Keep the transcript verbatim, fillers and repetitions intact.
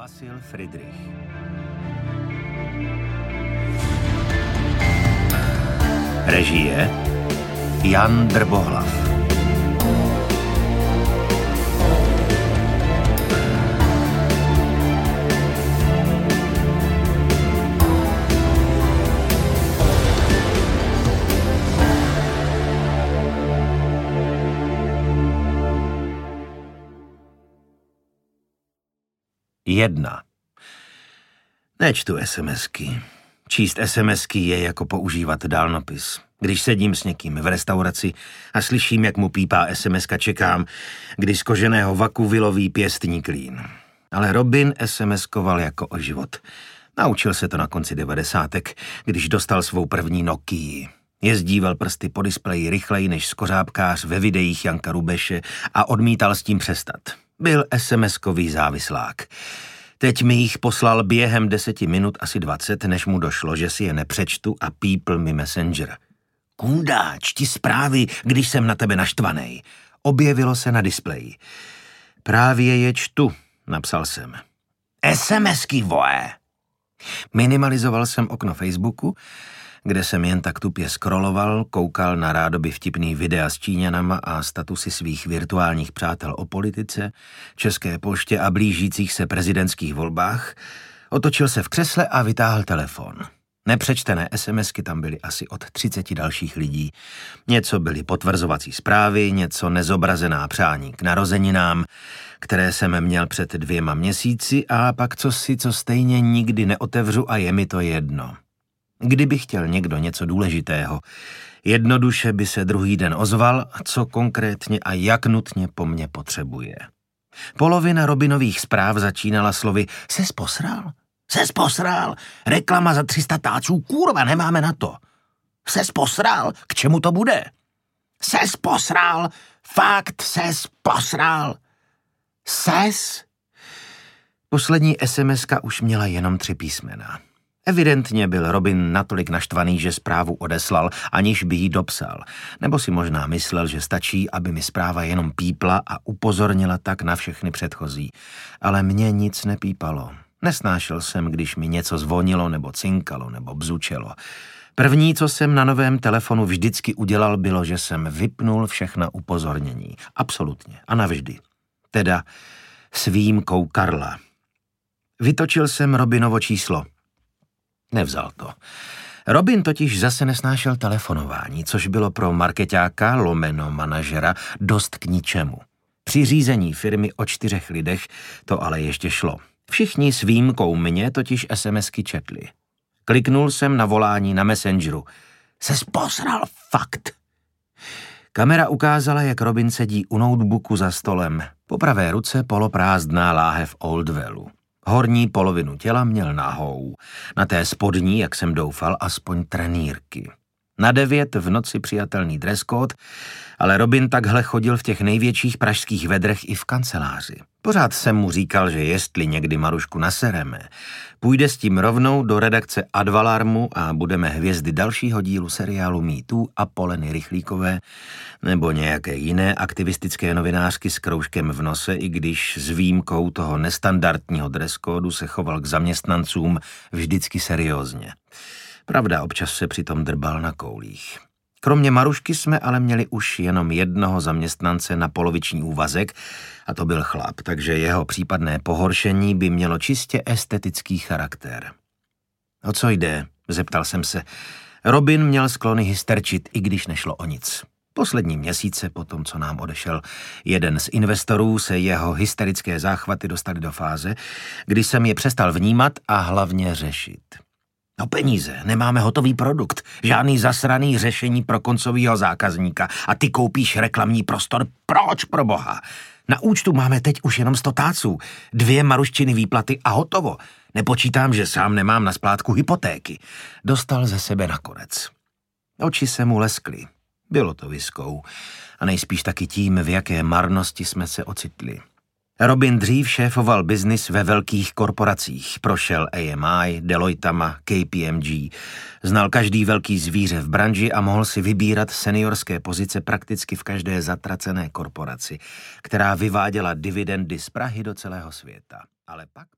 Vasil Friedrich. Režie Jan Drbohlav. Jedna. Nečtu SMSky. Číst SMSky je jako používat dálnopis. Když sedím s někým v restauraci a slyším, jak mu pípá SMSka, čekám, kdy z koženého vaku vyloví pěstní klín. Ale Robin SMSkoval jako o život. Naučil se to na konci devadesátek, když dostal svou první Nokii. Jezdíval prsty po displeji rychleji než skořápkář ve videích Janka Rubeše a odmítal s tím přestat. Byl SMSkový závislák. Teď mi jich poslal během deseti minut asi dvacet, než mu došlo, že si je nepřečtu a pípl mi Messenger. Kunda, čti zprávy, když jsem na tebe naštvanej. Objevilo se na displeji. Právě je čtu, napsal jsem. SMSky, voje. Minimalizoval jsem okno Facebooku, kde jsem jen tak tupě scrolloval, koukal na rádoby vtipný videa s Číňanama a statusy svých virtuálních přátel o politice, České poště a blížících se prezidentských volbách, otočil se v křesle a vytáhl telefon. Nepřečtené SMSky tam byly asi od třiceti dalších lidí. Něco byly potvrzovací zprávy, něco nezobrazená přání k narozeninám, které jsem měl před dvěma měsíci, a pak cosi, co stejně nikdy neotevřu a je mi to jedno. Kdyby chtěl někdo něco důležitého, jednoduše by se druhý den ozval, co konkrétně a jak nutně po mně potřebuje. Polovina Robinových zpráv začínala slovy ses posral? Ses posral? Reklama za tři sta táců? Kurva, nemáme na to. Ses posral? K čemu to bude? Ses posral? Fakt ses posral? Ses? Poslední SMSka už měla jenom tři písmena. Evidentně byl Robin natolik naštvaný, že zprávu odeslal, aniž by ji dopsal. Nebo si možná myslel, že stačí, aby mi zpráva jenom pípla a upozornila tak na všechny předchozí. Ale mně nic nepípalo. Nesnášel jsem, když mi něco zvonilo, nebo cinkalo, nebo bzučelo. První, co jsem na novém telefonu vždycky udělal, bylo, že jsem vypnul všechna upozornění. Absolutně. A navždy. Teda s výjimkou Karla. Vytočil jsem Robinovo číslo. Nevzal to. Robin totiž zase nesnášel telefonování, což bylo pro markeťáka lomeno manažera dost k ničemu. Při řízení firmy o čtyřech lidech to ale ještě šlo. Všichni s výjimkou mě totiž SMSky četli. Kliknul jsem na volání na Messengeru. Ses posral, fakt. Kamera ukázala, jak Robin sedí u notebooku za stolem. Po pravé ruce poloprázdná láhev Old Wellu. Horní polovinu těla měl nahou. Na té spodní, jak jsem doufal, aspoň trenýrky. Na devět v noci přijatelný dress code, ale Robin takhle chodil v těch největších pražských vedrech i v kanceláři. Pořád jsem mu říkal, že jestli někdy Marušku nasereme, půjde s tím rovnou do redakce Advalarmu a budeme hvězdy dalšího dílu seriálu Me Too a Poleny Rychlíkové nebo nějaké jiné aktivistické novinářky s kroužkem v nose, i když s výjimkou toho nestandardního dress codeu se choval k zaměstnancům vždycky seriózně. Pravda, občas se přitom drbal na koulích. Kromě Marušky jsme ale měli už jenom jednoho zaměstnance na poloviční úvazek a to byl chlap, takže jeho případné pohoršení by mělo čistě estetický charakter. O co jde? Zeptal jsem se. Robin měl sklony hysterčit, i když nešlo o nic. Poslední měsíce po tom, co nám odešel jeden z investorů, se jeho hysterické záchvaty dostaly do fáze, kdy jsem je přestal vnímat a hlavně řešit. No peníze, nemáme hotový produkt, žádný zasraný řešení pro koncovýho zákazníka a ty koupíš reklamní prostor, proč pro boha? Na účtu máme teď už jenom sto táců, dvě Maruščiny výplaty a hotovo. Nepočítám, že sám nemám na splátku hypotéky. Dostal ze sebe nakonec. Oči se mu leskly. Bylo to viskou a nejspíš taky tím, v jaké marnosti jsme se ocitli. Robin dřív šéfoval biznis ve velkých korporacích, prošel A M I, Deloittama, K P M G, znal každý velký zvíře v branži a mohl si vybírat seniorské pozice prakticky v každé zatracené korporaci, která vyváděla dividendy z Prahy do celého světa. Ale pak